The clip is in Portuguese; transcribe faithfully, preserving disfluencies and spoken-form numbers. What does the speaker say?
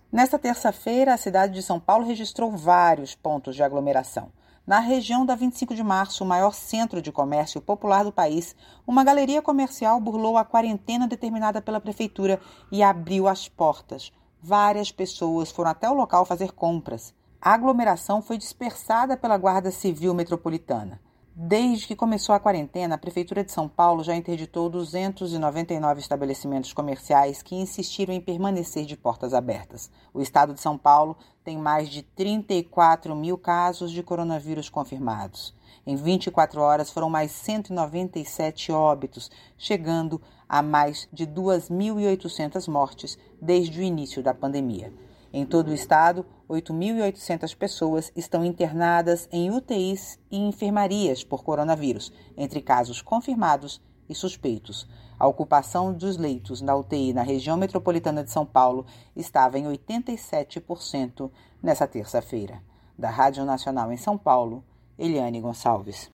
Nesta terça-feira, a cidade de São Paulo registrou vários pontos de aglomeração. Na região da vinte e cinco de março, o maior centro de comércio popular do país, uma galeria comercial burlou a quarentena determinada pela prefeitura e abriu as portas. Várias pessoas foram até o local fazer compras. A aglomeração foi dispersada pela Guarda Civil Metropolitana. Desde que começou a quarentena, a Prefeitura de São Paulo já interditou duzentos e noventa e nove estabelecimentos comerciais que insistiram em permanecer de portas abertas. O estado de São Paulo tem mais de trinta e quatro mil casos de coronavírus confirmados. Em vinte e quatro horas foram mais cento e noventa e sete óbitos, chegando a mais de duas mil e oitocentas mortes desde o início da pandemia. Em todo o estado, oito mil e oitocentas pessoas estão internadas em U T Is e enfermarias por coronavírus, entre casos confirmados e suspeitos. A ocupação dos leitos na U T I na região metropolitana de São Paulo estava em oitenta e sete por cento nessa terça-feira. Da Rádio Nacional em São Paulo, Eliane Gonçalves.